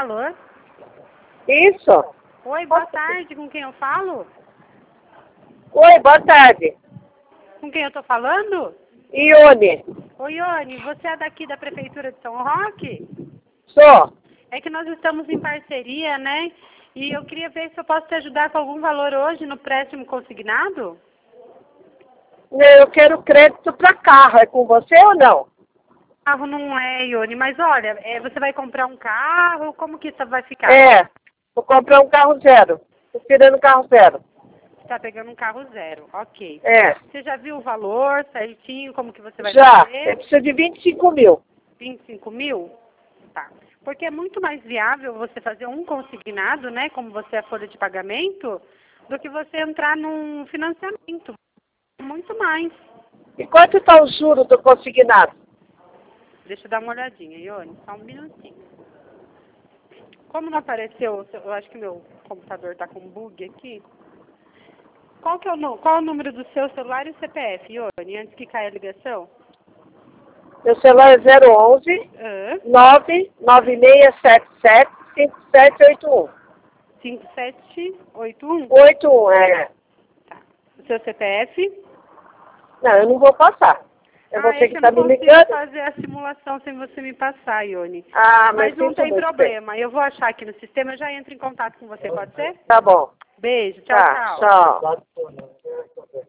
valor. Isso. Oi, boa tarde. Com quem eu falo? Oi, boa tarde. Com quem eu tô falando? Ione. Oi, Ione, você é daqui da Prefeitura de São Roque? Sou. É que nós estamos em parceria, né? E eu queria ver se eu posso te ajudar com algum valor hoje no préstimo consignado? Eu quero crédito para carro. É com você ou não? Carro não é, Ione, mas olha, você vai comprar um carro? Como que isso vai ficar? É. Vou comprar um carro zero. Tô querendo um carro zero. Você está pegando um carro zero, ok. É. Você já viu o valor certinho, como que você vai Já. fazer? Eu preciso de 25 mil. 25 mil? Tá. Porque é muito mais viável você fazer um consignado, né, como você é a folha de pagamento, do que você entrar num financiamento. Muito mais. E quanto está o juro do consignado? Deixa eu dar uma olhadinha, Ione, só um minutinho. Como não apareceu, eu acho que meu computador está com bug aqui. Qual é o número do seu celular e o CPF, Ione, antes que caia a ligação? Meu celular é 011 Ah, 99677 5781. 5781? 81, é. Tá. O seu CPF? Não, eu não vou passar. Eu vou Ah, ter é que que eu estar não me consigo ligando. fazer a simulação sem você me passar, Ione. Ah, Mas mas não sinto tem muito bem. problema. Eu vou achar aqui no sistema, eu já entro em contato com você, pode ser? Tá bom. Beijo, tchau, Tá, tchau. tchau.